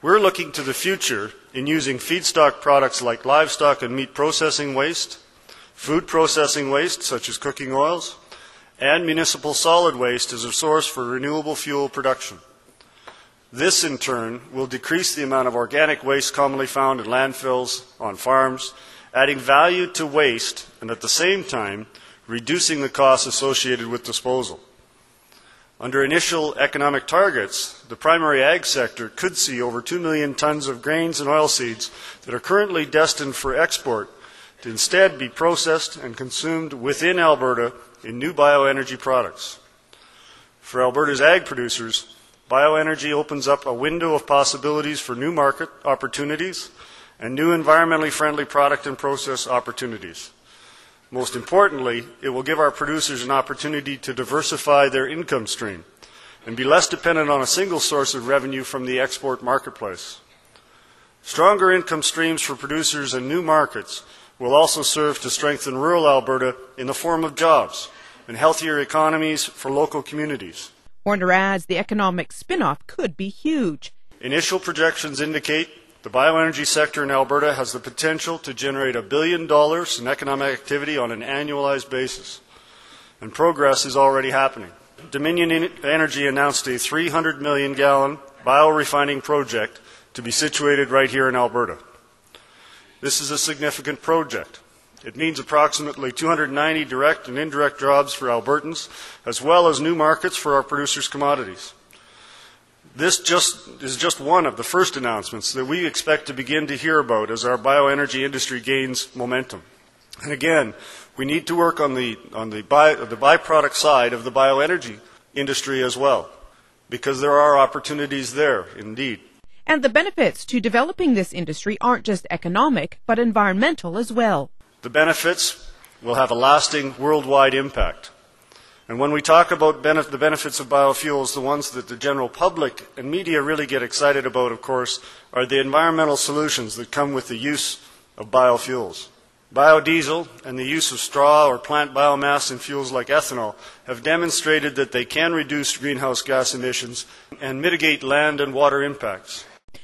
We're looking to the future in using feedstock products like livestock and meat processing waste, food processing waste such as cooking oils, and municipal solid waste as a source for renewable fuel production. This, in turn, will decrease the amount of organic waste commonly found in landfills, on farms, adding value to waste and at the same time reducing the costs associated with disposal. Under initial economic targets, the primary ag sector could see over 2 million tons of grains and oilseeds that are currently destined for export to instead be processed and consumed within Alberta in new bioenergy products. For Alberta's ag producers, bioenergy opens up a window of possibilities for new market opportunities and new environmentally friendly product and process opportunities. Most importantly, it will give our producers an opportunity to diversify their income stream and be less dependent on a single source of revenue from the export marketplace. Stronger income streams for producers and new markets will also serve to strengthen rural Alberta in the form of jobs and healthier economies for local communities. Horner adds the economic spin-off could be huge. Initial projections indicate the bioenergy sector in Alberta has the potential to generate $1 billion in economic activity on an annualized basis, and progress is already happening. Dominion Energy announced a 300 million gallon biorefining project to be situated right here in Alberta. This is a significant project. It means approximately 290 direct and indirect jobs for Albertans, as well as new markets for our producers' commodities. This is just one of the first announcements that we expect to begin to hear about as our bioenergy industry gains momentum. And again, we need to work on the byproduct side of the bioenergy industry as well, because there are opportunities there, indeed. And the benefits to developing this industry aren't just economic, but environmental as well. The benefits will have a lasting worldwide impact. And when we talk about the benefits of biofuels, the ones that the general public and media really get excited about, of course, are the environmental solutions that come with the use of biofuels. Biodiesel and the use of straw or plant biomass in fuels like ethanol have demonstrated that they can reduce greenhouse gas emissions and mitigate land and water impacts.